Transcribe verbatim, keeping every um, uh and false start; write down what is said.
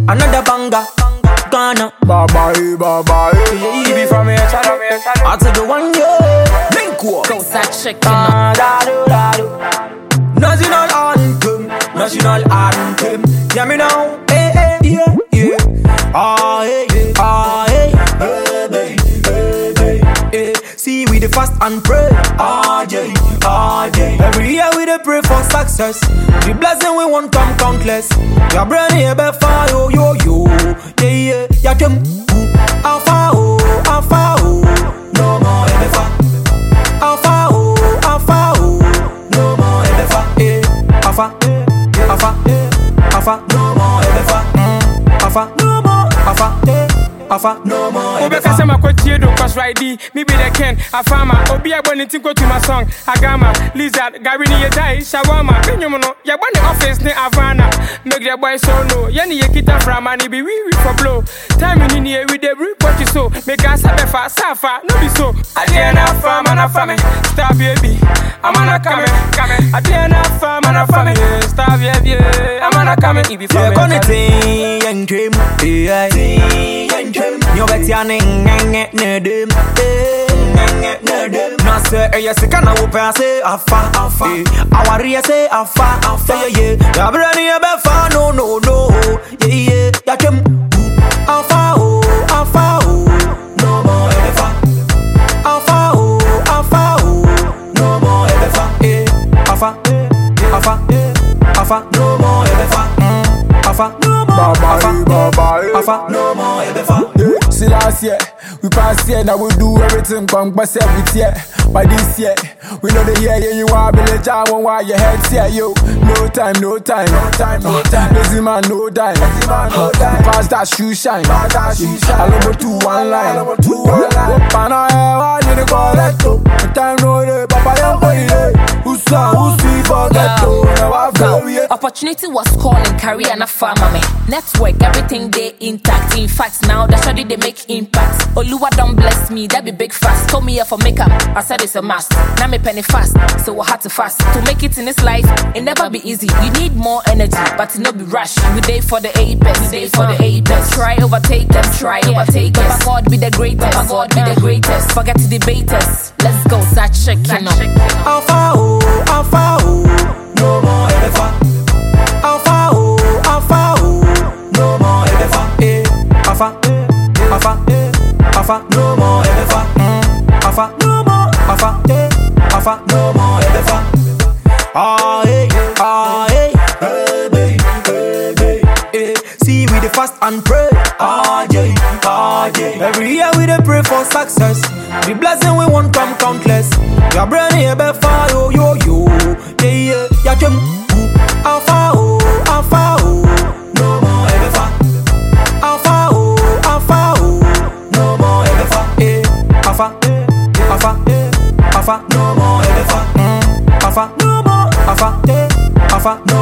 another banger. Ghana, bye bye, bye bye. You be from here, channel. I take the one yeah. Link one. Go start checking up. National anthem, national anthem. Yeah me now, hey hey yeah yeah. Ah hey ah hey hey hey hey hey. See we the fast and pray. Ah yeah ah yeah. Every year we dey pray for success. The blessing we want come countless. Your brain here be fire yo yo yo. Yeah yeah yeah them. Alpha oh alpha oh. No more ever. Alpha oh alpha oh. No more ever. Eh alpha alpha alpha. No more ever. Alpha no more alpha. Alpha, no more. Obeka sama kwa tiedo cause righty. Me be the Ken, a farmer. Obi a boni tinko to my song. Agama, Lizard, Gary ni yedai, Shawama. Pinyomono, ya bani office ni Havana. Make the boy so no. Yani ye kita frama ni be wee wee for blow. Time in here with the brick what you so. Make us have a fa safa, no be so. Adiana farmer na fame, star baby. I'm gonna come come. Adiana farmer na fame, star baby. I'm gonna come if you yeah, gonna sing and dream. Yeah, sing and dream. You bet ya ning ning ning nedem, ning ning nedem. Na say eh say kana wo pa say afa afa. Awari say afa afa yeah yeah. Ya brani e be fa no no no. Yeah yeah. Ya chem afa oh afa oh. No more ever. Afa oh afa oh. No more ever. Eh afa afa afa. No more ever. Afa no more. Bye bye, bye bye. Afa no more ever. See last year, we pass here, now we do everything come but every year. But this year, we know the year yeah, you are village, I want why your head's here, yo. No time, no time, no time, no time. Busy man, no time. Busy man, no time. Pass that shoe shine, pass that shoe shine. I love two one line, I love two one line. Pana I need to call that too. Time no day, Papa young boy, who's son, who's sweet forget to. Opportunity was calling, career and a farmer me. Network, everything they intact. In fact, now that's how they make impact. Oluwa don't bless me, that be big fast. Told me here for makeup, I said it's a must. Now me penny fast, so I had to fast. To make it in this life, it never be easy. You need more energy, but it no be rush. We day for the apex, we day for the apex. Try overtake them, try overtake us. Papa God be the greatest, Papa God be the greatest. Forget to debate us. Let's go, start checking up. Alpha oh, alpha oh, no more ever. Alpha oh, alpha oh, no more ever. Eh, alpha, alpha, alpha, no more ever. Alpha, no more, alpha, alpha, no more ever. Ah hey, ah hey, hey baby, hey baby. Eh, see we the fast and pray. Ah yeah, ah yeah. Every year we dey pray for success. The blessing we want come countless. Your brain here be fire yo yo yo. Yeah yeah, ya chem. Alpha oh, alpha oh, no more ever. Alpha oh, alpha oh, no more ever. Eh, alpha, alpha, alpha, no more ever. Alpha, no more, alpha, alpha, no